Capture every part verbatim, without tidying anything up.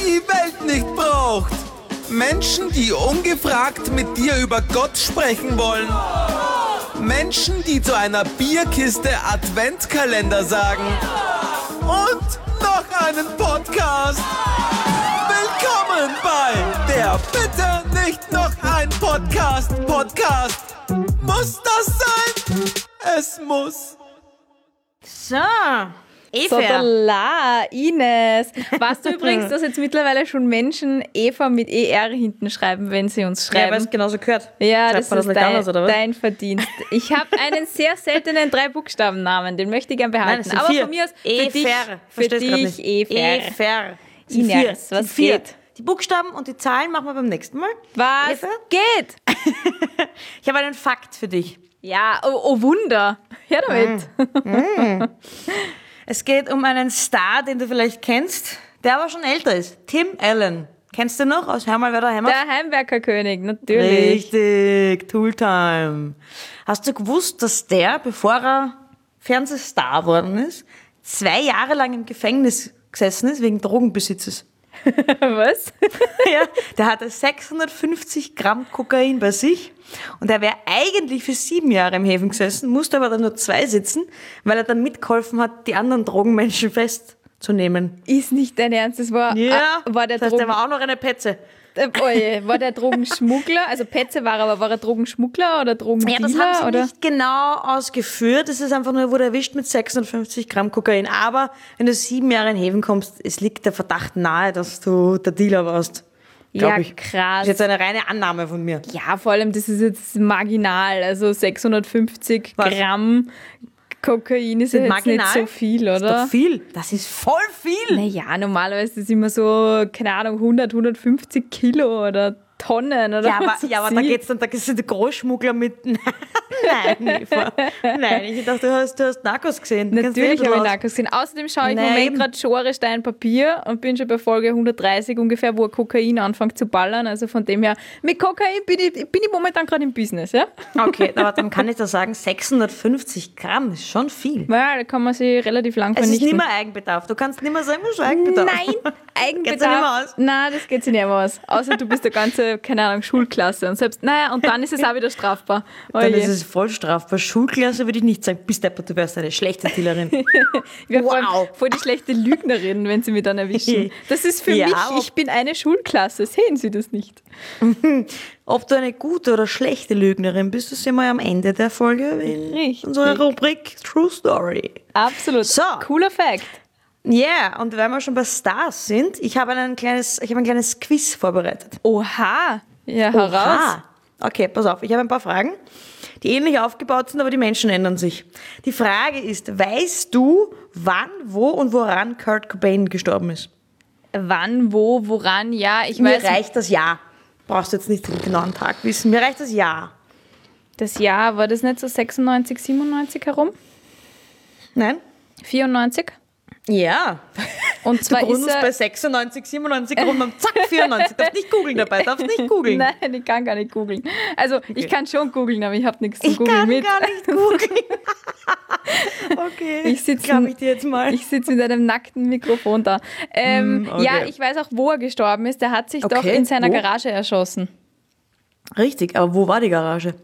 die Welt nicht braucht. Menschen, die ungefragt mit dir über Gott sprechen wollen. Menschen, die zu einer Bierkiste Adventkalender sagen. Und noch einen Podcast. Willkommen bei der Bitte nicht noch ein Podcast. Podcast. Muss das sein? Es muss. So, Eva. So, la, Ines. Weißt du übrigens, dass jetzt mittlerweile schon Menschen Eva mit E R hinten schreiben, wenn sie uns Ja, weil schreiben? es genauso gehört. Ja, Schreibt das man ist nicht dein, anders, oder was? dein Verdienst. Ich habe einen sehr seltenen Drei-Buchstaben-Namen, den möchte ich gern behalten. Nein, es sind Aber vier. von mir aus für Efer. dich, für Verstehst grad dich nicht. Efer. Efer. Es sind Ines, vier. Es was sind vier. geht? Die Buchstaben und die Zahlen machen wir beim nächsten Mal. Was Eva? geht? Ich habe einen Fakt für dich. Ja, oh, oh Wunder. Hör damit. Es geht um einen Star, den du vielleicht kennst, der aber schon älter ist. Tim Allen. Kennst du noch aus Hör mal, wer da hämmert? Der Heimwerkerkönig, natürlich. Richtig, Tooltime. Hast du gewusst, dass der, bevor er Fernsehstar geworden ist, zwei Jahre lang im Gefängnis gesessen ist wegen Drogenbesitzes? Was? Ja, der hatte sechshundertfünfzig Gramm Kokain bei sich und er wäre eigentlich für sieben Jahre im Häfen gesessen, musste aber dann nur zwei sitzen, weil er dann mitgeholfen hat, die anderen Drogenmenschen festzunehmen. Ist nicht dein Ernst, das war, Ja, ah, war der das heißt, Drogen... der war auch noch eine Petze. Äh, oje, war der Drogenschmuggler? Also Petze war er, aber war er Drogenschmuggler oder Drogendealer? Ja, das haben sie oder? nicht genau ausgeführt. Es ist einfach nur, er wurde erwischt mit sechshundertfünfzig Gramm Kokain. Aber wenn du sieben Jahre in Häfen kommst, es liegt der Verdacht nahe, dass du der Dealer warst. Glaub Ja, ich. krass. Das ist jetzt eine reine Annahme von mir. Ja, vor allem, das ist jetzt marginal. Also sechshundertfünfzig Was? Gramm Kokain ist ja jetzt Marginal? nicht so viel, Das ist oder? doch viel. Das ist voll viel. Naja, normalerweise ist es immer so, keine Ahnung, hundert, hundertfünfzig Kilo oder Tonnen oder Ja, aber, was ja, aber weiß da ich. geht's dann, da ist der Großschmuggler mit. Nein, Eva. Nein, ich dachte, du hast, du hast Narcos gesehen. Du kennst Natürlich dich habe ich aus. Narcos gesehen. Außerdem schaue ich im Nein, Moment eben. gerade Genre Stein Papier und bin schon bei Folge hundertdreißig ungefähr, wo Kokain anfängt zu ballern. Also von dem her, mit Kokain bin ich, bin ich momentan gerade im Business, ja? Okay, aber dann kann ich da sagen, sechshundertfünfzig Gramm ist schon viel. Ja, da kann man sich relativ lang Es ist vernichten. nicht mehr Eigenbedarf. Du kannst nicht mehr sagen, was Eigenbedarf. Nein, Geht's dir Eigenbedarf. nicht mehr aus? Nein, das geht sich nicht mehr aus. Außer du bist der ganze, keine Ahnung, Schulklasse. Und selbst, naja, und dann ist es auch wieder strafbar. Oh Dann je. ist es voll strafbar. Schulklasse würde ich nicht sagen. Bist deppert, du wärst eine schlechte Dealerin. Ich wäre voll, Wow. voll die schlechte Lügnerin, wenn sie mich dann erwischen. Das ist für Ja, mich, ob- ich bin eine Schulklasse. Sehen Sie das nicht? Ob du eine gute oder schlechte Lügnerin bist, das sehen wir am Ende der Folge in Richtig. unserer Rubrik True Story. Absolut. So. Cooler Fact. Ja, yeah, und weil wir schon bei Stars sind, ich habe ein kleines, ich habe ein kleines Quiz vorbereitet. Oha. Ja, heraus. Aha. Okay, pass auf, ich habe ein paar Fragen, die ähnlich aufgebaut sind, aber die Menschen ändern sich. Die Frage ist, weißt du, wann, wo und woran Kurt Cobain gestorben ist? Wann, wo, woran, ja, ich Mir weiß. reicht das Jahr. Brauchst du jetzt nicht den genauen Tag wissen. Mir reicht das Jahr. Das Jahr, war das nicht so sechsundneunzig, siebenundneunzig herum? Nein? vierundneunzig? Ja. Und Du zwar ist gründest er... bei sechsundneunzig, siebenundneunzig rum und zack, vierundneunzig. Darfst nicht googeln dabei, darfst nicht googeln. Nein, ich kann gar nicht googeln. Also, ich kann schon googeln, aber ich habe nichts zum Ich Googeln kann mit. gar nicht googeln. Okay, Ich sitze glaube ich dir jetzt mal. Ich sitze mit einem nackten Mikrofon da. Ähm, Mm, okay. Ja, ich weiß auch, wo er gestorben ist. Der hat sich doch Okay, in seiner wo? Garage erschossen. Richtig, aber wo war die Garage?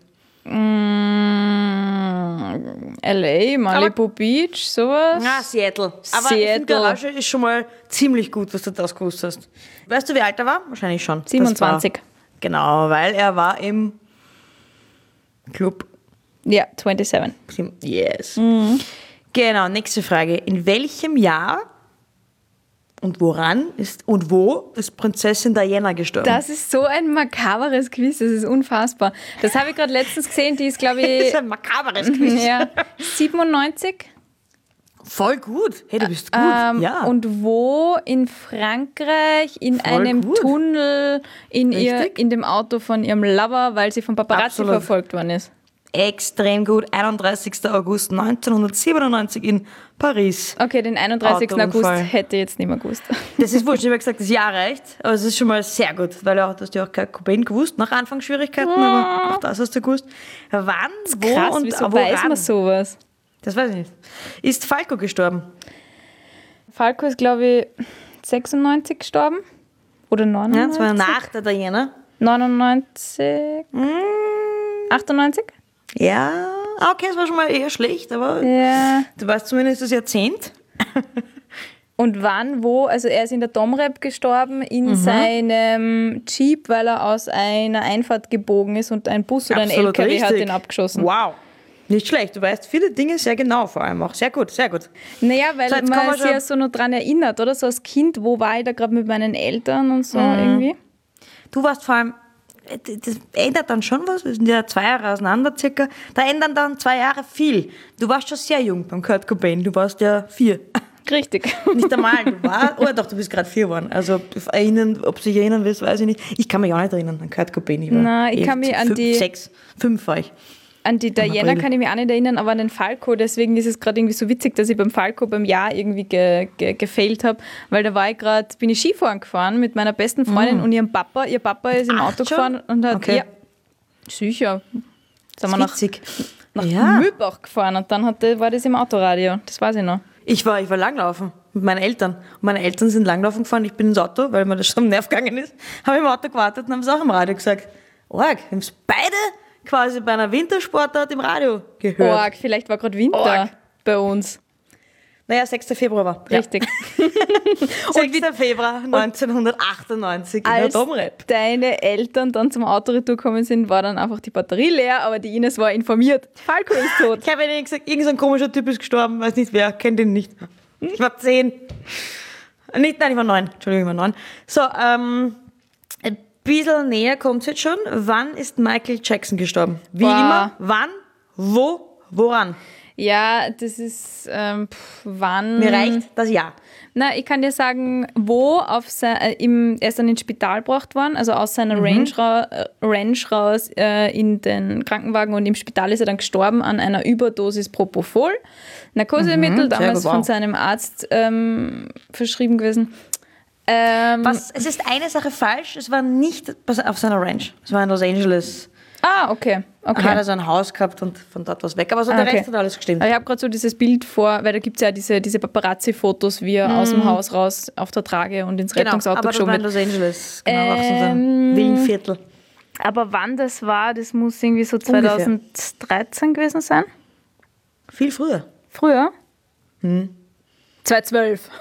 Mm, L A, Malibu Beach, sowas. Ah, Seattle. Aber ich Seattle. finde, Garage ist schon mal ziemlich gut, was du das gewusst hast. Weißt du, wie alt er war? Wahrscheinlich schon. Das siebenundzwanzig. War, genau, weil er war im Club. Ja, siebenundzwanzig. Yes. Mhm. Genau, nächste Frage. In welchem Jahr und woran ist und wo ist Prinzessin Diana gestorben? Das ist so ein makaberes Quiz, das ist unfassbar. Das habe ich gerade letztens gesehen, die ist, glaube das ich, ist ein makaberes Quiz. ja, siebenundneunzig. Voll gut. Hey, du bist gut. Ähm, ja. Und wo in Frankreich in Voll einem gut. Tunnel in, ihr, Richtig. in dem Auto von ihrem Lover, weil sie vom Paparazzi Absolut. verfolgt worden ist. Extrem gut. einunddreißigster August neunzehnhundertsiebenundneunzig in Paris. Okay, den einunddreißigsten August Autounfall. hätte ich jetzt nicht mehr gewusst. Das ist wurscht, ich habe gesagt, das Jahr reicht. Aber es ist schon mal sehr gut, weil ja, du hast ja auch kein Cobain gewusst, nach Anfangsschwierigkeiten, aber auch das hast du gewusst. Wann, wo Krass, und wieso woran? weiß man sowas? Das weiß ich nicht. Ist Falco gestorben? Falco ist, glaube ich, sechsundneunzig gestorben. Oder Ja, neunundneunzig? das war nach der Diana. neunundneunzig? achtundneunzig? Ja, okay, es war schon mal eher schlecht, aber Ja. du weißt zumindest das Jahrzehnt. Und wann, wo? Also er ist in der Domrep gestorben, in seinem Jeep, weil er aus einer Einfahrt gebogen ist und ein Bus oder ein L K W hat ihn abgeschossen. Wow. Nicht schlecht, du weißt viele Dinge sehr genau vor allem auch. Sehr gut, sehr gut. Naja, weil So, jetzt kommen man wir sich schon- ja so noch dran erinnert, oder? So als Kind, wo war ich da gerade mit meinen Eltern und so irgendwie? Du warst vor allem, das ändert dann schon was, wir sind ja zwei Jahre auseinander circa, da ändern dann zwei Jahre viel. Du warst schon sehr jung beim Kurt Cobain, du warst ja vier. Richtig. Nicht einmal, du warst, oh doch, du bist gerade vier geworden. Also erinnern, ob du dich erinnern willst, weiß ich nicht. Ich kann mich auch nicht erinnern an Kurt Cobain. Ich war Nein, ich eh kann mich an fünf, die- Sechs, fünf war ich. An die Diana April. kann ich mich auch nicht erinnern, aber an den Falco, deswegen ist es gerade irgendwie so witzig, dass ich beim Falco beim Jahr irgendwie ge, ge, gefailt habe, weil da war ich gerade, bin ich Skifahren gefahren mit meiner besten Freundin und ihrem Papa. Ihr Papa ist im Ach, Auto schon? gefahren und hat, Okay. ja, sicher, sind wir Das nach, ist witzig. nach Ja. Mühlbach gefahren und dann hat, war das im Autoradio, das weiß ich noch. Ich war, ich war langlaufen mit meinen Eltern. Und meine Eltern sind langlaufen gefahren. Ich bin ins Auto, weil mir das schon am Nerv gegangen ist. Habe im Auto gewartet und haben es auch im Radio gesagt. Org, wir haben es beide quasi bei einer Wintersportart im Radio gehört. Org, vielleicht war gerade Winter Org. bei uns. Naja, sechster Februar war. Richtig. sechster Februar neunzehnhundertachtundneunzig in der Als Domrep. deine Eltern dann zum Autoretour gekommen sind, war dann einfach die Batterie leer, aber die Ines war informiert. Falco ist tot. Ich habe ihnen gesagt, irgendein so ein komischer Typ ist gestorben, weiß nicht wer, kennt ihn nicht. Ich war zehn. Nicht, nein, ich war neun. Entschuldigung, ich war neun. So, ähm, ein bisschen näher kommt es jetzt schon. Wann ist Michael Jackson gestorben? Wie Boah. immer, wann, wo, woran? Ja, das ist, ähm, pff, wann... Mir reicht das Jahr. Na, ich kann dir sagen, wo auf sein, äh, im, er ist dann ins Spital gebracht worden, also aus seiner Mhm. Range, ra äh, Range raus äh, in den Krankenwagen und im Spital ist er dann gestorben an einer Überdosis Propofol. Narkosemittel, Mhm, sehr damals gut, wow. von seinem Arzt ähm, verschrieben gewesen. Ähm, Was, es ist eine Sache falsch, es war nicht auf seiner Ranch. Es war in Los Angeles. Ah, okay. Er hat okay. also ein Haus gehabt und von dort was weg. Aber so Ah, der okay. Rest hat alles gestimmt. Ich habe gerade so dieses Bild vor, weil da gibt es ja diese, diese Paparazzi-Fotos, wie er aus dem Haus raus auf der Trage und ins Rettungsauto Mhm. aber das geschoben war in wird. Los Angeles. Genau, auch so ein Ähm, Villenviertel. Aber wann das war, das muss irgendwie so Ungefähr. zweitausenddreizehn gewesen sein. Viel früher. Früher? zweitausendzwölf.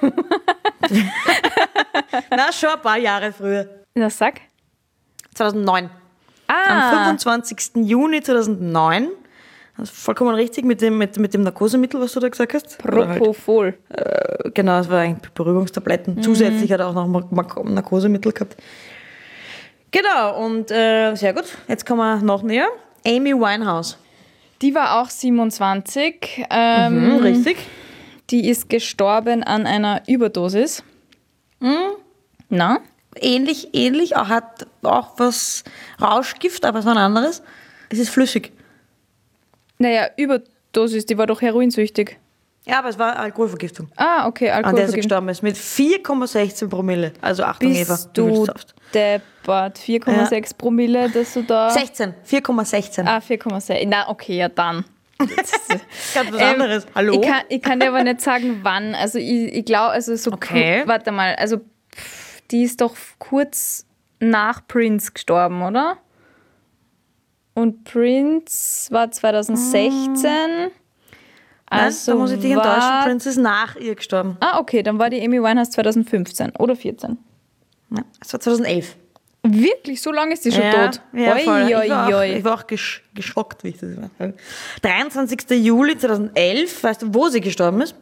Na, schon ein paar Jahre früher. Na, sag. zweitausendneun. Am Ah, fünfundzwanzigsten Juni zweitausendneun. Das ist vollkommen richtig mit dem, mit, mit dem Narkosemittel, was du da gesagt hast. Oder halt, Propofol. äh, genau, es war eigentlich Beruhigungstabletten. Mhm. Zusätzlich hat er auch noch Mar- Mar- Narkosemittel gehabt. Genau, und äh, sehr gut. Jetzt kommen wir noch näher. Amy Winehouse. Die war auch siebenundzwanzig. Ähm, Mhm, richtig. Die ist gestorben an einer Überdosis. Na? Ähnlich, ähnlich, auch hat auch was Rauschgift, aber es war ein anderes. Es ist flüssig. Naja, Überdosis, die war doch heroinsüchtig. Ja, aber es war Alkoholvergiftung. Ah, okay, An der sie Alkoholvergiftung. gestorben ist. Mit vier Komma sechzehn Promille. Also Achtung, Eva. Bist du willst deppert. vier Komma sechs Promille, dass du da... sechzehn. vier Komma sechzehn. Ah, vier Komma sechs. Na, okay, ja dann. Ganz was Ähm, anderes. Hallo? Ich kann, ich kann dir aber nicht sagen, wann. Also ich, ich glaube, also so Okay. ku- warte mal, also pff, die ist doch kurz nach Prince gestorben, oder? Und Prince war zweitausendsechzehn. Also Nein, da muss ich dich war, enttäuschen. Prince ist nach ihr gestorben. Ah, okay, dann war die Amy Winehouse zweitausendfünfzehn oder vierzehn. Ja, es war zweitausendelf. Wirklich? So lange ist die schon tot? Ja, Oi, voll. oi, Ich war auch, oi. ich war auch gesch geschockt, wie ich das war. dreiundzwanzigsten Juli zweitausendelf. Weißt du, wo sie gestorben ist?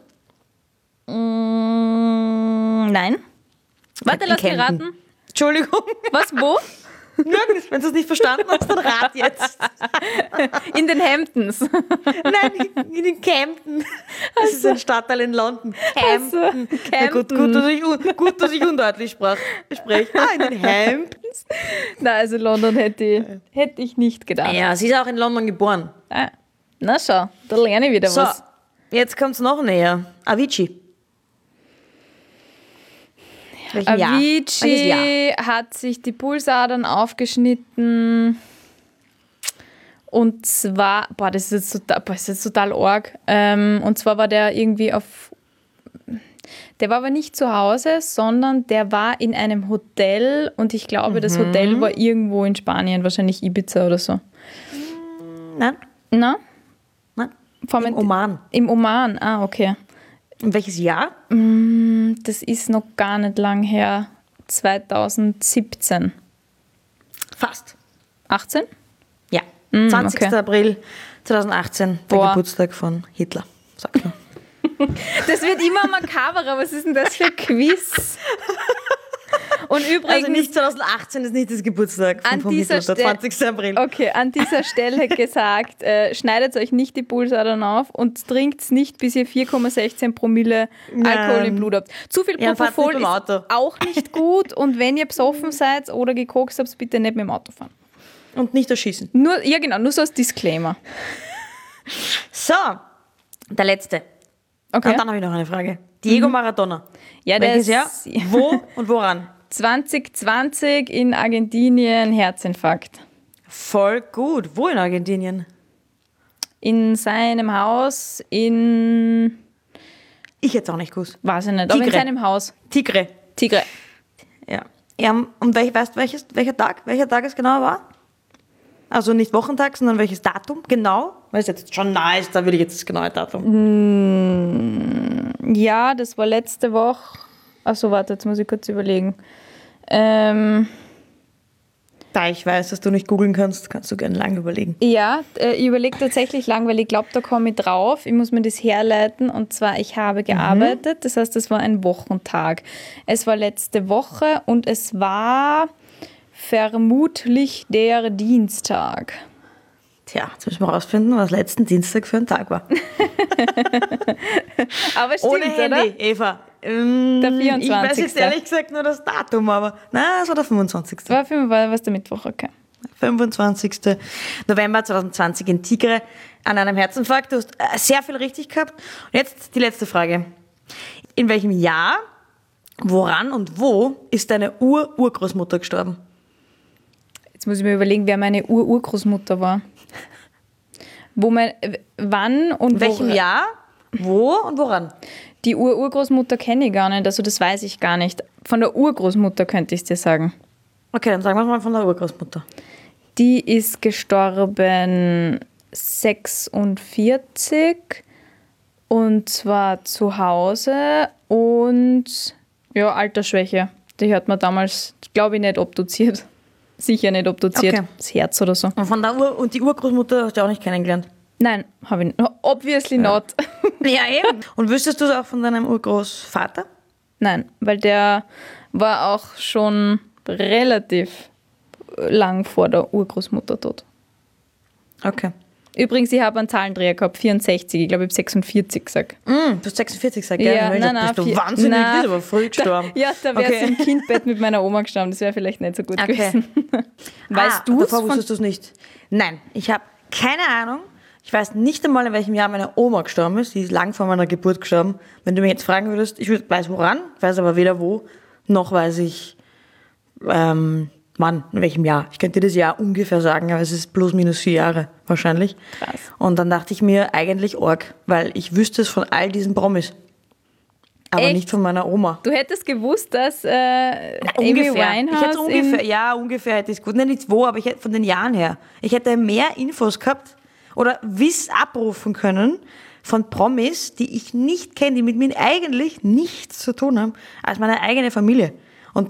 Mm, nein. Warte, In lass mich Kempten. raten. Entschuldigung. Was, wo? Nirgends. Wenn du es nicht verstanden hast, dann rat jetzt. In den Hamptons. Nein, in den Kempten. Das ist ein Stadtteil in London. Kempten. Also, Na gut, gut, dass ich, un- gut, dass ich undeutlich sprach. spreche. Ah, in den Hamptons. Na, also London hätte ich, hätte ich nicht gedacht. Ja, sie ist auch in London geboren. Ah, na schau, da lerne ich wieder So, was. jetzt kommt es noch näher. Avicii. Welchen Jahr? Welches Jahr? Avicii hat sich die Pulsadern aufgeschnitten. Und zwar, boah, das ist jetzt total, boah, das ist jetzt total arg. Ähm, und zwar war der irgendwie auf, Der war aber nicht zu Hause, sondern der war in einem Hotel und ich glaube, mhm. das Hotel war irgendwo in Spanien, wahrscheinlich Ibiza oder so. Nein. Na? Nein. Im Oman. Im Oman, ah, okay. In welches Jahr? Das ist noch gar nicht lang her. zweitausendsiebzehn. Fast. achtzehn? Ja. Mm, zwanzigster okay. April zweitausendachtzehn, der Boah. Geburtstag von Hitler. Sag nur. Das wird immer makaberer. Was ist denn das für ein Quiz? Und übrigens... Also nicht zweitausendachtzehn ist nicht das Geburtstag von, an von dieser Hitler, der Ste- zwanzigster April. Okay, an dieser Stelle gesagt, äh, schneidet euch nicht die Pulsadern auf und trinkt nicht, bis ihr vier Komma sechzehn Promille Alkohol im Blut habt. Zu viel Ja, fahrt Propofol nicht beim ist Auto. auch nicht gut und wenn ihr besoffen seid oder gekokst habt, bitte nicht mit dem Auto fahren. Und nicht erschießen. Nur, ja genau, nur so als Disclaimer. So, der letzte. Okay. Und dann habe ich noch eine Frage. Diego Maradona. Ja, der Welches Jahr? ist Wo und woran? zwanzig zwanzig in Argentinien Herzinfarkt. Voll gut. Wo in Argentinien? In seinem Haus in, Ich hätte es auch nicht gewusst. weiß ich nicht, aber in Tigre. seinem Haus. Tigre. Tigre. Ja. ja und welch, weißt du, welches, welcher Tag? Welcher Tag es genau war? Also nicht Wochentag, sondern welches Datum genau? Weil es jetzt schon nah ist, da will ich jetzt das genaue Datum. Ja, das war letzte Woche. Achso, warte, jetzt muss ich kurz überlegen. Ähm, Da ich weiß, dass du nicht googeln kannst, kannst du gerne lange überlegen. ja, äh, ich überlege tatsächlich lang, weil ich glaube, da komme ich drauf. Ich muss mir das herleiten. Und zwar, ich habe gearbeitet. Das heißt, es war ein Wochentag. Es war letzte Woche und es war vermutlich der Dienstag. Tja, jetzt müssen wir rausfinden, was letzten Dienstag für ein Tag war. Aber stimmt, Ohne Handy, oder? Eva. Ähm, Der Ich weiß vierundzwanzigste jetzt ehrlich gesagt nur das Datum, aber nein, es war der fünfundzwanzigste War für mich war was der Mittwoch, okay. fünfundzwanzigster November zweitausendzwanzig in Tigre an einem Herzinfarkt. Du hast äh, sehr viel richtig gehabt. Und jetzt die letzte Frage. In welchem Jahr, woran und wo ist deine Ur-Urgroßmutter gestorben? Jetzt muss ich mir überlegen, wer meine Ur-Urgroßmutter war. Wo mein, wann und In welchem wo, Jahr, wo und woran? Die Ur-Urgroßmutter kenne ich gar nicht, also das weiß ich gar nicht. Von der Urgroßmutter könnte ich es dir sagen. Okay, dann sagen wir mal von der Urgroßmutter. Die ist gestorben sechsundvierzig und zwar zu Hause und ja, Altersschwäche. Die hat man damals, glaube ich, nicht obduziert. Sicher nicht obduziert. Okay. Das Herz oder so. Und, von der Ur- und die Urgroßmutter hast du auch nicht kennengelernt? Nein, habe ich nicht. Obviously not. Ja, eben. Und wüsstest du es auch von deinem Urgroßvater? Nein, weil der war auch schon relativ lang vor der Urgroßmutter tot. Okay. Übrigens, ich habe einen Zahlendreher gehabt, vierundsechzig. Ich glaube, ich habe sechsundvierzig gesagt. Mm, du hast sechsundvierzig gesagt, gell? Ja, Ich nein, dachte, nein, bist du vier- wahnsinnig, nein. du bist aber früh gestorben. Ja, da wäre Okay. es im Kindbett mit meiner Oma gestorben. Das wäre vielleicht nicht so gut Okay. gewesen. Weißt ah, du es? davor wusstest du es nicht? Nein, ich habe keine Ahnung. Ich weiß nicht einmal, in welchem Jahr meine Oma gestorben ist. Die ist lang vor meiner Geburt gestorben. Wenn du mich jetzt fragen würdest, ich würd- weiß woran, weiß aber weder wo, noch weiß ich, ähm, wann, in welchem Jahr. Ich könnte dir das Jahr ungefähr sagen, aber es ist plus minus vier Jahre wahrscheinlich. Krass. Und dann dachte ich mir, eigentlich arg, weil ich wüsste es von all diesen Promis. Aber Echt? nicht von meiner Oma. Du hättest gewusst, dass äh, Amy Ungefähr. Winehouse Ich hätte ungefähr, in, ja, ungefähr hätte ich es gut. Nicht jetzt wo, aber ich hätte von den Jahren her. Ich hätte mehr Infos gehabt oder Wiss abrufen können von Promis, die ich nicht kenne, die mit mir eigentlich nichts zu tun haben, als meine eigene Familie. Und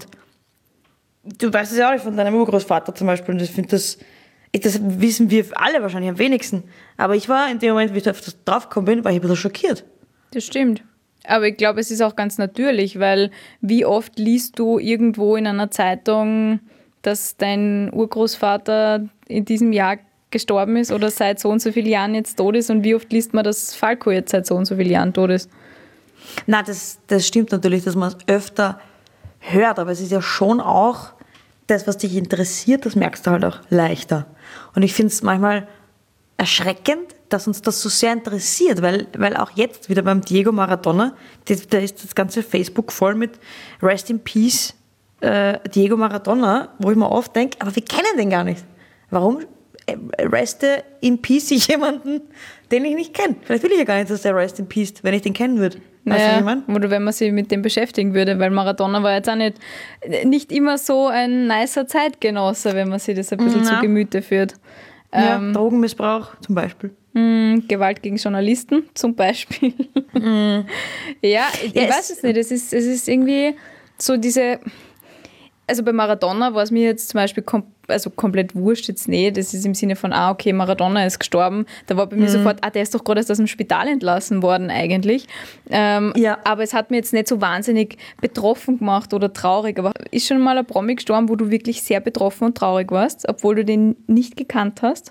du weißt es ja auch nicht von deinem Urgroßvater zum Beispiel. Und ich finde das, das wissen wir alle wahrscheinlich am wenigsten. Aber ich war in dem Moment, wie ich auf das draufgekommen bin, war ich ein bisschen schockiert. Das stimmt. Aber ich glaube, es ist auch ganz natürlich, weil wie oft liest du irgendwo in einer Zeitung, dass dein Urgroßvater in diesem Jahr gestorben ist oder seit so und so vielen Jahren jetzt tot ist und wie oft liest man, dass Falco jetzt seit so und so vielen Jahren tot ist? Na, das, das stimmt natürlich, dass man es öfter hört, aber es ist ja schon auch das, was dich interessiert, das merkst du halt auch leichter. Und ich finde es manchmal erschreckend, dass uns das so sehr interessiert, weil, weil auch jetzt wieder beim Diego Maradona, da ist das ganze Facebook voll mit Rest in Peace äh, Diego Maradona, wo ich mir oft denke, aber wir kennen den gar nicht. Warum reste in Peace ich jemanden, den ich nicht kenne? Vielleicht will ich ja gar nicht, dass der Rest in Peace, wenn ich den kennen würde. Weißt du, was ich Naja, meine? oder wenn man sich mit dem beschäftigen würde, weil Maradona war jetzt auch nicht, nicht immer so ein nicer Zeitgenosse, wenn man sich das ein bisschen Ja. zu Gemüte führt. Ja, Ähm, Drogenmissbrauch zum Beispiel. mh, Gewalt gegen Journalisten zum Beispiel. Ja, ich, Ja, ich es- weiß es nicht. Es ist, es ist irgendwie so diese. Also bei Maradona war es mir jetzt zum Beispiel kom also komplett wurscht jetzt nicht. Das ist im Sinne von, ah, okay, Maradona ist gestorben. Da war bei mir sofort, ah, der ist doch gerade erst aus dem Spital entlassen worden eigentlich. Ähm, Ja. Aber es hat mir jetzt nicht so wahnsinnig betroffen gemacht oder traurig. Aber ist schon mal ein Promi gestorben, wo du wirklich sehr betroffen und traurig warst, obwohl du den nicht gekannt hast?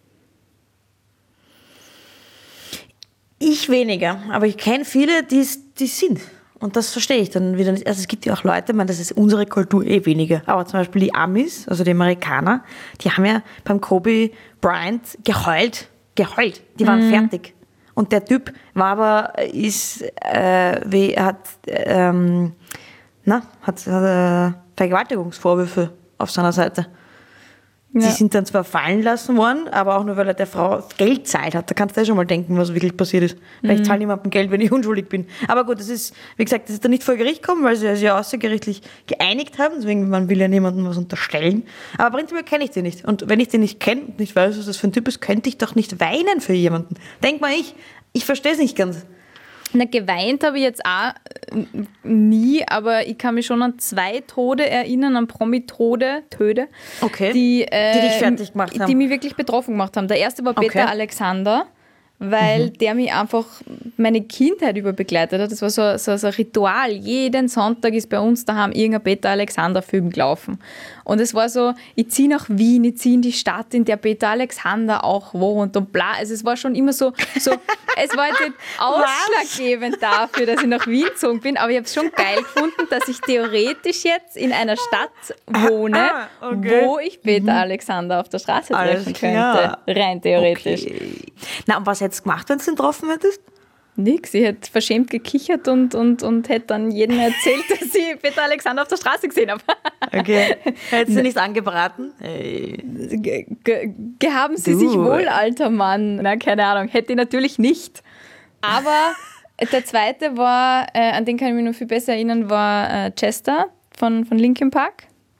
Ich weniger, aber ich kenne viele, die die sind. Und das verstehe ich dann wieder nicht. Also es gibt ja auch Leute, ich meine, das ist unsere Kultur eh weniger. Aber zum Beispiel die Amis, also die Amerikaner, die haben ja beim Kobe Bryant geheult. Geheult. Die waren fertig. Und der Typ war aber, ist, äh, wie, hat, ähm, na, hat, hat äh, Vergewaltigungsvorwürfe auf seiner Seite. Die Ja. sind dann zwar fallen lassen worden, aber auch nur, weil er der Frau Geld zahlt hat. Da kannst du ja schon mal denken, was wirklich passiert ist. Weil ich zahle niemandem Geld, wenn ich unschuldig bin. Aber gut, das ist, wie gesagt, das ist dann nicht vor Gericht gekommen, weil sie sich ja außergerichtlich geeinigt haben. Deswegen, man will ja niemandem was unterstellen. Aber prinzipiell kenne ich den nicht. Und wenn ich den nicht kenne und nicht weiß, was das für ein Typ ist, könnte ich doch nicht weinen für jemanden. Denk mal ich, ich verstehe es nicht ganz. Na, geweint habe ich jetzt auch äh, nie, aber ich kann mich schon an zwei Tode erinnern, an Promi-Tode, Töde, Okay. die, äh, Die dich fertig gemacht haben. die mich wirklich betroffen gemacht haben. Der erste war Peter Okay. Alexander, weil der mich einfach meine Kindheit über begleitet hat. Das war so, so, so ein Ritual. Jeden Sonntag ist bei uns daheim irgendein Peter Alexander-Film gelaufen. Und es war so, ich ziehe nach Wien, ich ziehe in die Stadt, in der Peter Alexander auch wohnt und bla. Also es war schon immer so, so es war jetzt nicht ausschlaggebend dafür, dass ich nach Wien gezogen bin, aber ich habe es schon geil gefunden, dass ich theoretisch jetzt in einer Stadt wohne, Ah, okay. wo ich Peter Alexander auf der Straße Alles treffen klar. könnte. Rein theoretisch. Okay. Na, und was hättest du gemacht, wenn du ihn getroffen hättest? Nix, ich hätte verschämt gekichert und, und, und hätte dann jedem erzählt, dass ich Peter Alexander auf der Straße gesehen habe. Okay. Hättest du nicht angebraten? Hey. Ge ge gehaben Sie Du. sich wohl, alter Mann. Na, keine Ahnung, hätte ich natürlich nicht. Aber der zweite war, äh, an den kann ich mich noch viel besser erinnern, war äh, Chester von, von Linkin Park.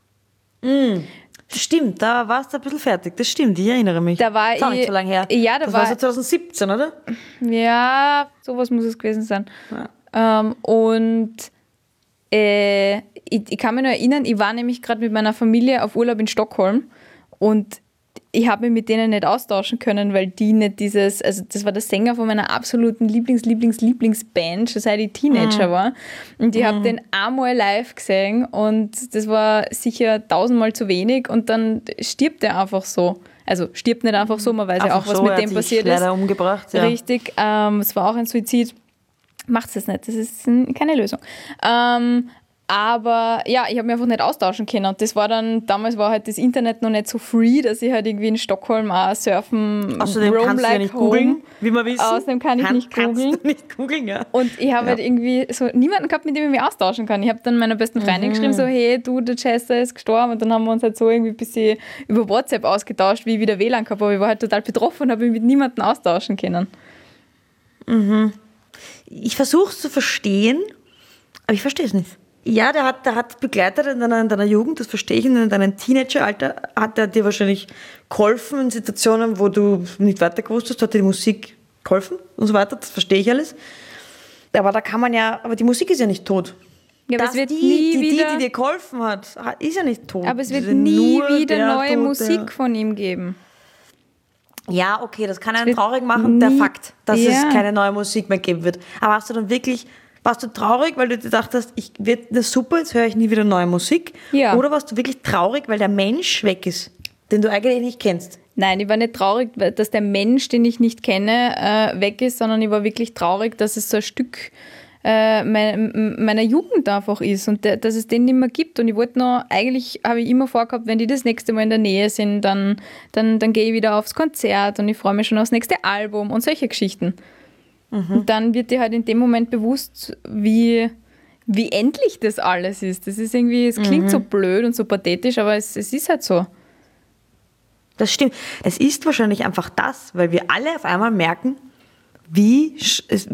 Stimmt, da warst du ein bisschen fertig. Das stimmt, ich erinnere mich. Da war das ist auch ich- nicht so lange her. ja, da das war- war so zwanzig siebzehn, oder? Ja, sowas muss es gewesen sein. Ja. Ähm, und äh, ich, ich kann mich noch erinnern, ich war nämlich gerade mit meiner Familie auf Urlaub in Stockholm und ich habe mich mit denen nicht austauschen können, weil die nicht dieses, also das war der Sänger von meiner absoluten Lieblings, Lieblings, Lieblingsband, schon seit ich Teenager war. Und ich habe den einmal live gesehen und das war sicher tausendmal zu wenig und dann stirbt er einfach so. Also stirbt nicht einfach so, man weiß ja auch, was so, mit er hat dem sich passiert ist. leider umgebracht, ja. Richtig, ähm, es war auch ein Suizid. Macht es nicht, das ist n- keine Lösung. Ähm, aber ja, ich habe mich einfach nicht austauschen können. Und das war dann, damals war halt das Internet noch nicht so free, dass ich halt irgendwie in Stockholm auch surfen, Außerdem roam kannst du ja like nicht home. googeln, wie wir wissen. Außerdem kann ich Kann- nicht googeln. Kannst du nicht googeln, ja. Und ich habe halt irgendwie so niemanden gehabt, mit dem ich mich austauschen kann. Ich habe dann meiner besten Freundin geschrieben, so, hey, du, der Chester ist gestorben. Und dann haben wir uns halt so irgendwie ein bisschen über WhatsApp ausgetauscht, wie ich wieder W L A N gehabt habe. Aber ich war halt total betroffen und habe mich mit niemandem austauschen können. Ich versuche es zu verstehen, aber ich verstehe es nicht. Ja, der hat, der hat begleitet in deiner, in deiner Jugend, das verstehe ich, und in deinem Teenageralter hat er dir wahrscheinlich geholfen in Situationen, wo du nicht weiter gewusst hast, hat dir die Musik geholfen und so weiter, das verstehe ich alles. Aber da kann man ja, aber die Musik ist ja nicht tot. Ja, aber Das es wird die, nie die, wieder... die, die dir geholfen hat, hat- ist ja nicht tot. Aber es wird Das ist nie nur wieder der neue Tod, Musik der- von ihm geben. Ja, okay, das kann einen wird traurig machen, der nie- Fakt, dass Ja. es keine neue Musik mehr geben wird. Aber hast du dann wirklich, warst du traurig, weil du dir gedacht hast, ich wird das super, jetzt höre ich nie wieder neue Musik? Ja. Oder warst du wirklich traurig, weil der Mensch weg ist, den du eigentlich nicht kennst? Nein, ich war nicht traurig, weil- dass der Mensch, den ich nicht kenne, äh, weg ist, sondern ich war wirklich traurig, dass es so ein Stück äh, mein, meiner Jugend einfach ist und der, dass es den nicht mehr gibt. Und ich wollte noch, eigentlich habe ich immer vorgehabt, wenn die das nächste Mal in der Nähe sind, dann, dann, dann gehe ich wieder aufs Konzert und ich freue mich schon aufs nächste Album und solche Geschichten. Und dann wird dir halt in dem Moment bewusst, wie, wie endlich das alles ist. Das ist irgendwie, es klingt so blöd und so pathetisch, aber es, es ist halt so. Das stimmt. Es ist wahrscheinlich einfach das, weil wir alle auf einmal merken, wie sch- es,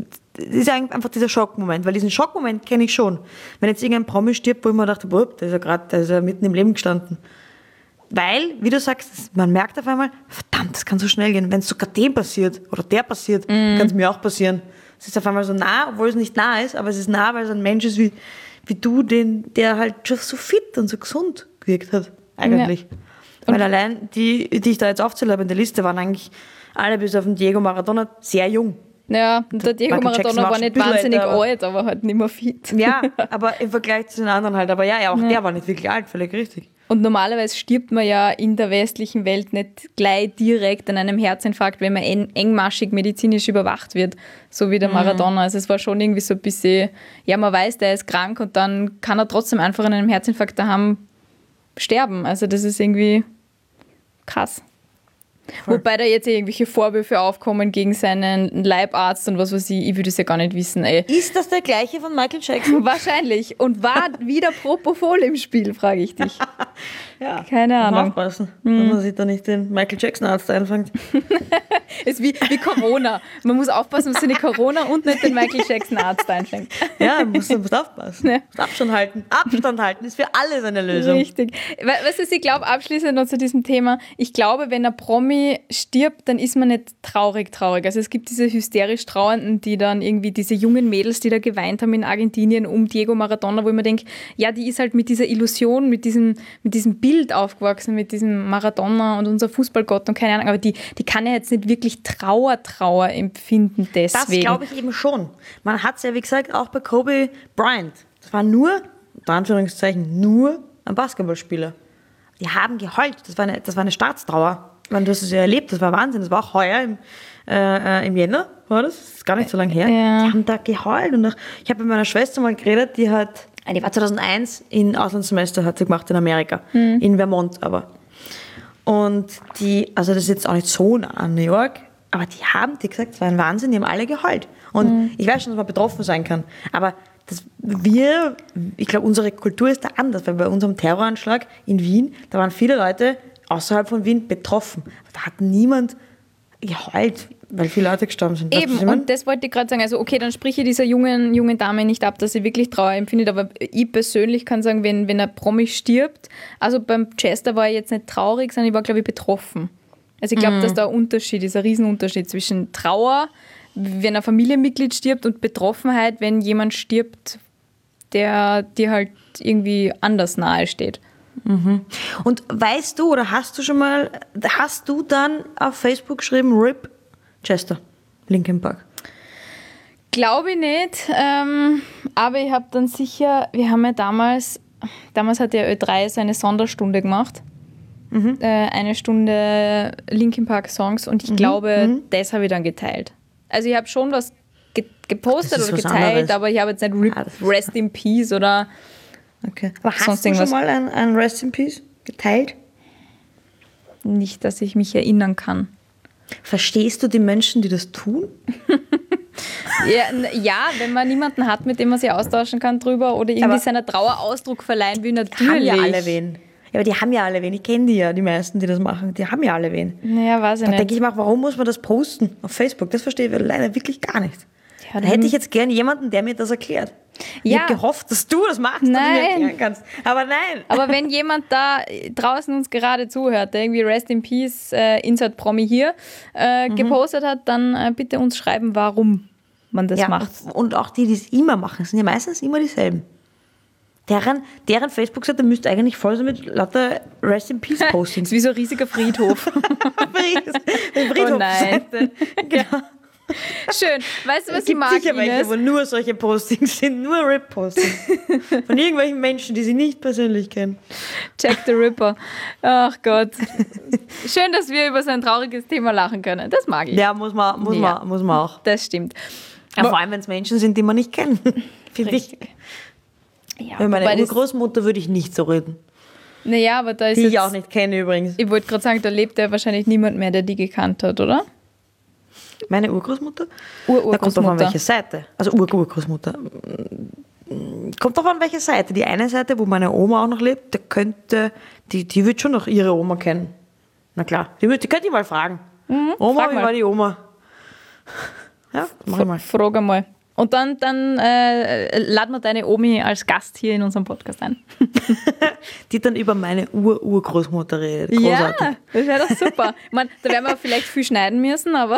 ist eigentlich einfach dieser Schockmoment, weil diesen Schockmoment kenne ich schon. Wenn jetzt irgendein Promi stirbt, wo ich mir dachte, boah, der ist ja gerade, der ist ja mitten im Leben gestanden. Weil, wie du sagst, man merkt auf einmal, verdammt, das kann so schnell gehen. Wenn es sogar dem passiert oder der passiert, mm. kann es mir auch passieren. Es ist auf einmal so nah, obwohl es nicht nah ist, aber es ist nah, weil es ein Mensch ist wie, wie du, den, der halt schon so fit und so gesund gewirkt hat, eigentlich. Ja. Weil allein die, die ich da jetzt aufzähle habe in der Liste, waren eigentlich alle bis auf den Diego Maradona sehr jung. Ja, und der Diego Michael Maradona war nicht wahnsinnig älter, aber alt, aber halt nicht mehr fit. Ja, aber im Vergleich zu den anderen halt. Aber ja, ja auch ja. der war nicht wirklich alt, völlig richtig. Und normalerweise stirbt man ja in der westlichen Welt nicht gleich direkt an einem Herzinfarkt, wenn man eng, engmaschig medizinisch überwacht wird, so wie der Maradona. Also es war schon irgendwie so ein bisschen, ja, man weiß, der ist krank und dann kann er trotzdem einfach an einem Herzinfarkt daheim sterben. Also das ist irgendwie krass. Voll. Wobei da jetzt irgendwelche Vorwürfe aufkommen gegen seinen Leibarzt und was weiß ich, ich würde es ja gar nicht wissen. Ey. Ist das der gleiche von Michael Jackson? Wahrscheinlich. Und war wieder Propofol im Spiel, frage ich dich. Ja, keine Ahnung. Aufpassen, mhm. wenn man sich da nicht den Michael Jackson Arzt einfängt. Ist wie, wie Corona. Man muss aufpassen, dass sie nicht Corona und nicht den Michael Jackson Arzt einfängt. Ja, man muss, muss aufpassen. Ja. Muss Abstand halten. Abstand halten ist für alles eine Lösung. Richtig. Weißt du, ich glaube, abschließend noch zu diesem Thema, ich glaube, wenn ein Promi stirbt, dann ist man nicht traurig, traurig. Also es gibt diese hysterisch Trauernden, die dann irgendwie, diese jungen Mädels, die da geweint haben in Argentinien um Diego Maradona, wo ich mir denke, ja, die ist halt mit dieser Illusion, mit diesem, mit diesem Bild aufgewachsen, mit diesem Maradona und unser Fußballgott und keine Ahnung, aber die, die kann ja jetzt nicht wirklich Trauer, Trauer empfinden deswegen. Das glaube ich eben schon. Man hat es ja, wie gesagt, auch bei Kobe Bryant. Das war nur, unter Anführungszeichen, nur ein Basketballspieler. Die haben geheult. Das war eine, das war eine Staatstrauer. Du hast es ja erlebt, das war Wahnsinn. Das war auch heuer im, äh, im Jänner, war das? Das ist gar nicht so lange her. Ja. Die haben da geheult. Und ich habe mit meiner Schwester mal geredet, die hat, die war zweitausendeins in Auslandssemester, hat sie gemacht in Amerika, mhm. in Vermont aber. Und die, also das ist jetzt auch nicht so nah an New York, aber die haben, die gesagt, es war ein Wahnsinn, die haben alle geheult. Und mhm. ich weiß schon, dass man betroffen sein kann, aber das, wir, ich glaube, unsere Kultur ist da anders, weil bei unserem Terroranschlag in Wien, da waren viele Leute außerhalb von Wien betroffen. Da hat niemand geheult, weil viele Leute gestorben sind. Eben, weißt du, und das wollte ich gerade sagen. Also okay, dann spreche ich dieser jungen, jungen Dame nicht ab, dass sie wirklich Trauer empfindet, aber ich persönlich kann sagen, wenn, wenn ein Promi stirbt, also beim Chester war ich jetzt nicht traurig, sondern ich war, glaube ich, betroffen. Also ich glaube, mhm. dass da ein Unterschied ist, ein Riesenunterschied zwischen Trauer, wenn ein Familienmitglied stirbt, und Betroffenheit, wenn jemand stirbt, der dir halt irgendwie anders nahe steht. Mhm. Und weißt du, oder hast du schon mal, hast du dann auf Facebook geschrieben, R I P Chester, Linkin Park? Glaube ich nicht, ähm, aber ich habe dann sicher, wir haben ja damals, damals hat ja Ö drei so eine Sonderstunde gemacht, mhm. äh, eine Stunde Linkin Park Songs, und ich mhm. glaube, mhm. das habe ich dann geteilt. Also ich habe schon was ge- gepostet oder geteilt, anderes. Aber ich habe jetzt nicht R I P, ah, Rest in Peace oder okay. Aber hast du schon mal ein, ein Rest in Peace geteilt? Nicht, dass ich mich erinnern kann. Verstehst du die Menschen, die das tun? ja, ja, wenn man niemanden hat, mit dem man sich austauschen kann drüber oder irgendwie aber seiner Trauer Ausdruck verleihen will, natürlich. Die haben ja alle wen. Ja, aber die haben ja alle wen. Ich kenne die ja, die meisten, die das machen. Die haben ja alle wen. Naja, weiß ich da nicht. denke ich mir auch, warum muss man das posten auf Facebook? Das verstehe ich leider wirklich gar nicht. Ja, da hätte ich jetzt gern jemanden, der mir das erklärt. Ich ja. habe gehofft, dass du das machst nein. und mir erklären kannst. Aber nein. Aber wenn jemand da draußen uns gerade zuhört, der irgendwie Rest in Peace, äh, Insert Promi hier, äh, mhm. gepostet hat, dann äh, bitte uns schreiben, warum man das ja, macht. Und auch die, die es immer machen, sind ja meistens immer dieselben. Deren, deren Facebook-Seite müsste eigentlich voll sein mit lauter Rest in Peace Postings. Das ist wie so ein riesiger Friedhof. Friedhof oh nein. Genau. Schön. Weißt du, was es gibt ich mag, sicher welche, Ines? wo nur solche Postings sind, nur R I P-Postings. Von irgendwelchen Menschen, die sie nicht persönlich kennen. Jack the Ripper. Ach Gott. Schön, dass wir über so ein trauriges Thema lachen können. Das mag ich. Ja, muss man, muss ja. man, muss man auch. Das stimmt. Ja, vor allem, wenn es Menschen sind, die man nicht kennt. Finde ich. Ja, Bei meiner Urgroßmutter würde ich nicht so reden. Naja, aber da ist die jetzt, ich auch nicht kenne übrigens. Ich wollte gerade sagen, da lebt ja wahrscheinlich niemand mehr, der die gekannt hat, oder? Meine Urgroßmutter? Ur-Urgroßmutter. Da kommt drauf an, welche Seite. Also Ur-Urgroßmutter. Kommt drauf an, welche Seite. Die eine Seite, wo meine Oma auch noch lebt, der könnte, die, die wird schon noch ihre Oma kennen. Na klar, die, die könnte ich mal fragen. Mhm, frag Oma, wie mal. war die Oma? Ja, mach ich mal. Frag mal. Und dann, dann äh, laden wir deine Omi als Gast hier in unserem Podcast ein. Die dann über meine Ur-Urgroßmutter redet. Großartig. Ja, das wäre doch super. Ich meine, da werden wir vielleicht viel schneiden müssen, aber...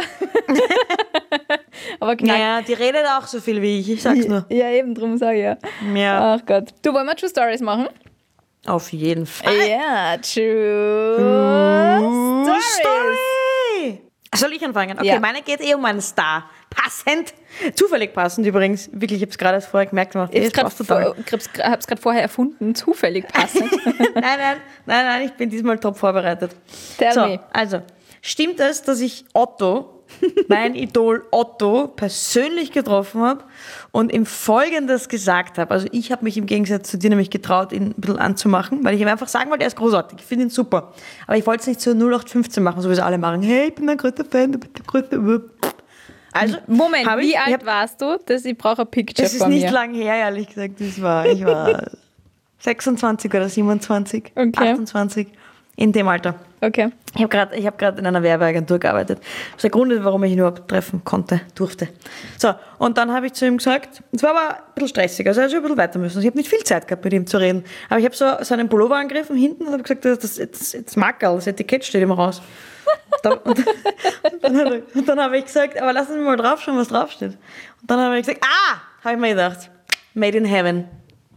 aber knack. Naja, die redet auch so viel wie ich, ich sag's nur. Ja, eben, drum sage ich ja. Ja. Ach Gott. Du, wollen wir True Stories machen? Auf jeden Fall. Ja, True Stories. Story! Soll ich anfangen? Okay, Ja. meine geht eh um einen Star. Passend. Zufällig passend übrigens. Wirklich, ich hab's gerade erst vorher gemerkt. Ich Ich hab's gerade vor, gerade vorher erfunden, zufällig passend. nein, nein, nein, nein, ich bin diesmal top vorbereitet. Tell so, me. also, stimmt es, dass ich Otto, mein Idol Otto, persönlich getroffen habe und ihm Folgendes gesagt habe? Also ich habe mich im Gegensatz zu dir nämlich getraut, ihn ein bisschen anzumachen, weil ich ihm einfach sagen wollte, er ist großartig, ich finde ihn super. Aber ich wollte es nicht so null acht fünfzehn machen, so wie es alle machen. Hey, ich bin ein größter Fan, du bist der größte... Also, Moment, hab wie ich, alt ich hab, warst du? Das, ich brauche ein Picture Das ist von nicht mir. lang her, ehrlich gesagt. Das war, ich war sechsundzwanzig oder siebenundzwanzig, Okay. achtundzwanzig, in dem Alter. Okay. Ich habe gerade hab grad in einer Werbeagentur gearbeitet. Das ist der Grund, warum ich ihn überhaupt treffen konnte, durfte. So, und dann habe ich zu ihm gesagt, es war aber ein bisschen stressig, also er hat schon ein bisschen weiter müssen. Ich habe nicht viel Zeit gehabt, mit ihm zu reden. Aber ich habe so seinen Pullover angegriffen hinten und habe gesagt, das, das, das, das Mackerl, das Etikett steht immer raus. Da, und, und dann, hat er- und dann habe ich gesagt, aber lassen Sie mal draufschauen, was draufsteht. Und dann habe ich gesagt, ah, habe ich mir gedacht, Made in Heaven.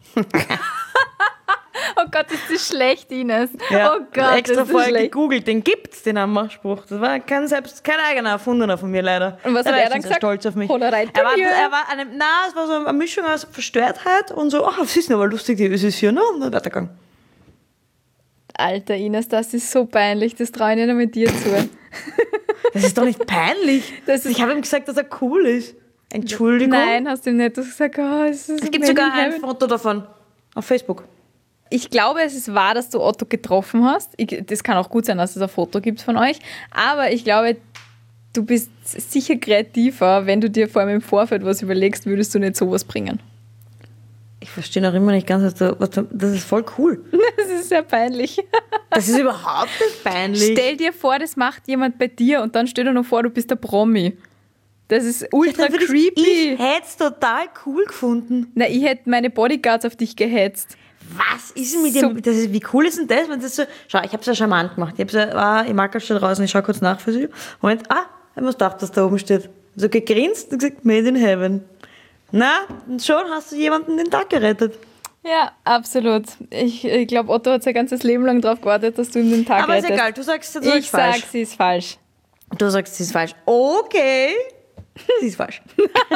Oh Gott, ist das schlecht, Ines. Ja, Oh Gott, extra ist das vorher schlecht. gegoogelt, den gibt's, den Anmachspruch. Das war kein, selbst, kein eigener erfundener von mir leider. Und was Da hat war er ich dann sehr gesagt? stolz auf mich. Holerei, Er war, Tür. er war eine, na, es war so eine Mischung aus Verstörtheit und so, ach, das ist aber lustig, die Ösis hier, ne? Und dann weitergegangen. Alter, Ines, das ist so peinlich. Das traue ich nicht mit dir zu. Das ist doch nicht peinlich. Das ist- ich habe ihm gesagt, dass er cool ist. Entschuldigung. Nein, hast du ihm nicht. Du hast gesagt, oh, es ist Es gibt Made sogar in ein Heaven. Foto davon auf Facebook. Ich glaube, es ist wahr, dass du Otto getroffen hast. Ich, das kann auch gut sein, dass es ein Foto gibt von euch. Aber ich glaube, du bist sicher kreativer, wenn du dir vor allem im Vorfeld was überlegst, würdest du nicht sowas bringen. Ich verstehe noch immer nicht ganz, was du, was du, das ist voll cool. Das ist sehr peinlich. Das ist überhaupt nicht peinlich. Stell dir vor, das macht jemand bei dir und dann stell dir noch vor, du bist der Promi. Das ist ultra Dann würde ich- creepy. Ich hätte es total cool gefunden. Na, ich hätte meine Bodyguards auf dich gehetzt. Was ist denn mit So- dem, das ist, wie cool ist denn das, wenn das so, schau, ich habe es ja charmant gemacht. Ich habe ja, ah, ich mag es schon draußen, ich schaue kurz nach für sie. Moment, ah, ich habe mir gedacht, dass da oben steht. So gegrinst und gesagt, Made in Heaven. Na, und schon hast du jemanden den Tag gerettet. Ja, absolut. Ich, ich glaube, Otto hat sein ganzes Leben lang darauf gewartet, dass du ihm den Tag Aber ist rettest. egal, du sagst, du Ich sagst falsch. sag, sie ist falsch. Du sagst, sie ist falsch. Okay. Sie ist falsch.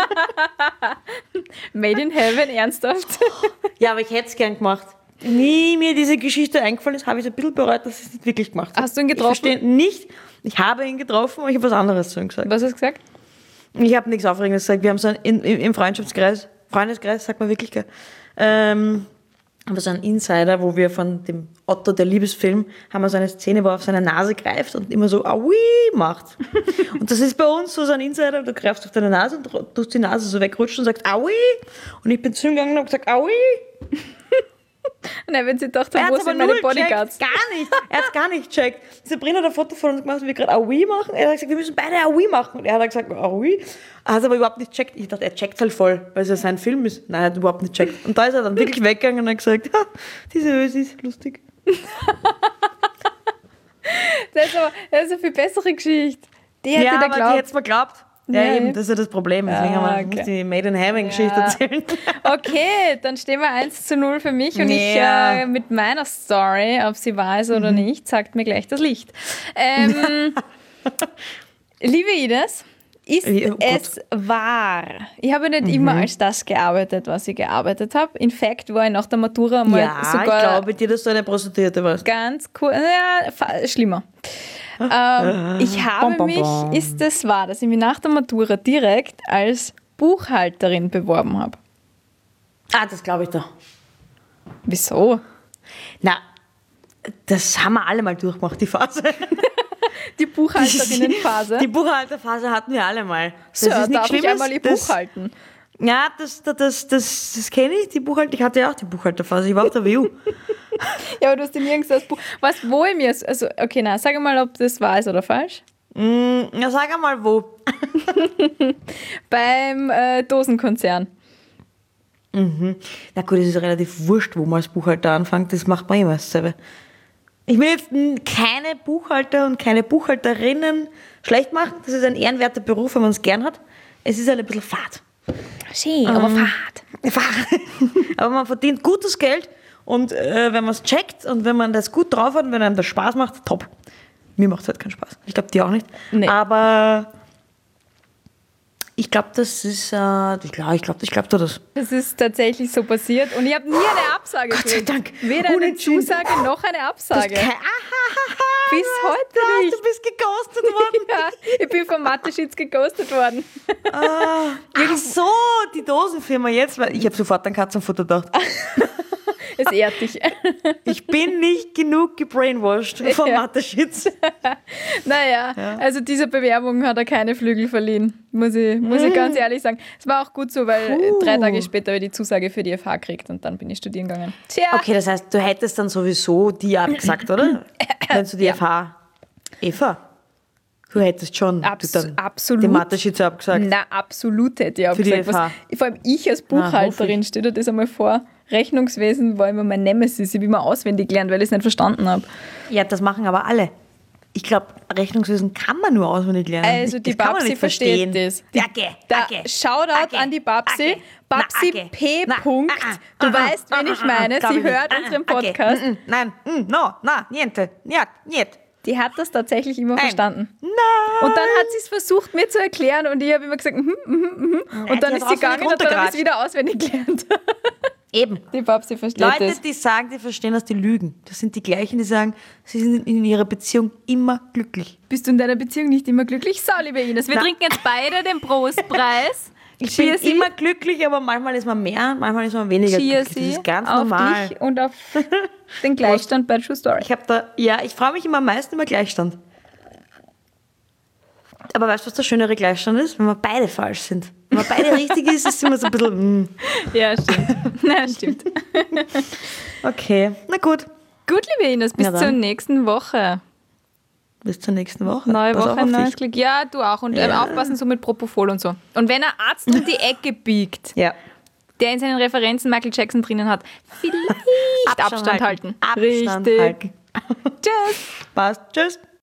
Made in Heaven, ernsthaft? Ja, aber ich hätte es gern gemacht. Nie mir diese Geschichte eingefallen ist, habe ich so ein bisschen bereut, dass ich es nicht wirklich gemacht habe. Hast du ihn getroffen? Ich verstehe nicht. Ich habe ihn getroffen, aber ich habe was anderes zu ihm gesagt. Was hast du gesagt? Ich habe nichts Aufregendes gesagt. Wir haben so einen, in, im, im Freundschaftskreis, Freundeskreis, sagt man wirklich, gell? Ähm, haben wir so einen Insider, wo wir von dem Otto, der Liebesfilm, haben wir so eine Szene, wo er auf seine Nase greift und immer so Aui macht. Und das ist bei uns so, so ein Insider, du greifst auf deine Nase und tust die Nase so wegrutschen und sagst Aui. Und ich bin zu ihm gegangen und habe gesagt Aui. Nein, wenn sie dachte, Er wo hat sind aber meine null Bodyguards? checkt, gar nicht. Er hat es gar nicht checkt. Sabrina hat ein Foto von uns gemacht, wie wir gerade Aui machen. Er hat gesagt, wir müssen beide Aui machen. Und er hat gesagt, Aui. Er hat es aber überhaupt nicht checkt. Ich dachte, er checkt halt voll, weil es ja sein Film ist. Nein, er hat überhaupt nicht checkt. Und da ist er dann wirklich weggegangen und hat gesagt, ha, diese Ösis, lustig. Das ist aber das ist eine viel bessere Geschichte. Die hätte Ja, der aber die geglaubt. hätte es mir geglaubt. Ja, Ja, eben, ja. das ist ja das Problem. Deswegen Ah, haben wir okay. muss die Made in Heaven Geschichte Ja. erzählen. Okay, dann stehen wir eins zu null für mich und ich Ja. äh, mit meiner Story, ob sie wahr ist oder nicht, sagt mir gleich das Licht. Ähm, liebe Ines, ist Ja, oh Gott. es wahr? Ich habe nicht immer als das gearbeitet, was ich gearbeitet habe. In fact war ich nach der Matura mal Ja, sogar ich glaube dir, dass du eine Prostituierte warst. ganz cool, ja, fa- schlimmer. Ähm, ich habe Bom, bom, mich, bom. ist es wahr, dass ich mich nach der Matura direkt als Buchhalterin beworben habe? Ah, das glaube ich doch. Wieso? Na, das haben wir alle mal durchgemacht, die Phase. Die Buchhalterinnenphase. Die Buchhalterphase hatten wir alle mal. Das So, ist nichts darf ich Schlimmes. einmal ihr das, Buch halten? Ja, das, das, das, das, das kenne ich, die Buchhalter. Ich hatte ja auch die Buchhalterphase, ich war auf der W U. Ja, aber du hast dir nirgends das Buch. Was, wo ich mir, also, okay, na, sag mal, ob das wahr ist oder falsch. Na, sag einmal wo. Beim äh, Dosenkonzern. Na gut, es ist relativ wurscht, wo man als Buchhalter anfängt. Das macht man immer dasselbe. Ich will jetzt keine Buchhalter und keine Buchhalterinnen schlecht machen. Das ist ein ehrenwerter Beruf, wenn man es gern hat. Es ist halt ein bisschen fad. Schön, aber fad. Fad. Aber man verdient gutes Geld und äh, wenn man es checkt und wenn man das gut drauf hat und wenn einem das Spaß macht, top. Mir macht es halt keinen Spaß. Ich glaube, dir auch nicht. Nee. Aber ich glaube, das ist, äh, ich glaube, ich glaube, ich glaube das. Das ist tatsächlich so passiert und ich habe nie eine Absage Gott sei gekriegt. Dank. Weder eine Unentschieden. Zusage noch eine Absage. Kein, ah, Bis heute was, nicht. du bist geghostet worden. Ja, ich bin vom Mathe-Schitz geghostet worden. Ach so, die Dosenfirma jetzt. Weil ich habe sofort an Katzenfutter gedacht. Es ehrt dich. Ich bin nicht genug gebrainwashed vom Ja. Mathe-Schitz. Naja, also dieser Bewerbung hat er keine Flügel verliehen, muss ich, muss ich ganz ehrlich sagen. Es war auch gut so, weil Puh. drei Tage später habe ich die Zusage für die F H gekriegt und dann bin ich studieren gegangen. Tja, Okay, das heißt, du hättest dann sowieso die abgesagt, oder? Wenn du die Ja. F H... Eva, du hättest schon Abs- du dann absolut. den Mathe-Schitz abgesagt. na, absolut hätte ich auch Für die gesagt. F H. Was, vor allem ich als hoffe Buchhalterin, stell dir das einmal vor, Rechnungswesen war immer mein Nemesis. Ich habe immer auswendig gelernt, weil ich es nicht verstanden habe. Ja, das machen aber alle. Ich glaube, Rechnungswesen kann man nur auswendig lernen. Also Das die kann man Babsi nicht versteht verstehen. das. Die, Danke, da, danke. Shoutout danke, an die Babsi. danke. Babsi Na, danke. P. Na, Punkt. ah, ah, Du ah, weißt, ah, wen ah, ich ah, meine. glaub Sie ich nicht. hört Ah, unseren okay. Podcast. Mm, mm, Nein, mm, no, na, niente, ja, niet. Die hat das tatsächlich immer Nein. verstanden. Nein. Und dann hat sie es versucht, mir zu erklären und ich habe immer gesagt, mhm, mhm, mhm. Nein, Und dann die ist hat sie auswendig gegangen und dann habe ich es runtergeratscht. wieder auswendig gelernt. Eben. Die Babsi versteht Leute, das. die sagen, die verstehen das, die lügen. Das sind die gleichen, die sagen, sie sind in ihrer Beziehung immer glücklich. Bist du in deiner Beziehung nicht immer glücklich? So, liebe Ines, wir Na. trinken jetzt beide den Prostpreis. Ich bin Cheersy. immer glücklich, aber manchmal ist man mehr, manchmal ist man weniger glücklich. Das Cheersy ist ganz auf normal. dich und auf den Gleichstand bei True Story. Ich habe da, ja, ich freue mich immer am meisten über Gleichstand. Aber weißt du, was der schönere Gleichstand ist? Wenn wir beide falsch sind. Wenn man beide richtig ist, ist es immer so ein bisschen, mm. Ja, stimmt. Ja, stimmt. Okay, na gut. Gut, liebe Ines, bis Ja, dann. zur nächsten Woche. Bis zur nächsten Woche. Neue Pass Woche, auch auf neues dich. Glück. Ja, du auch. Und äh, Ja. aufpassen so mit Propofol und so. Und wenn ein Arzt um die Ecke biegt, Ja. der in seinen Referenzen Michael Jackson drinnen hat, vielleicht Abstand, halten. Abstand Richtig. halten. Tschüss. Passt. Tschüss.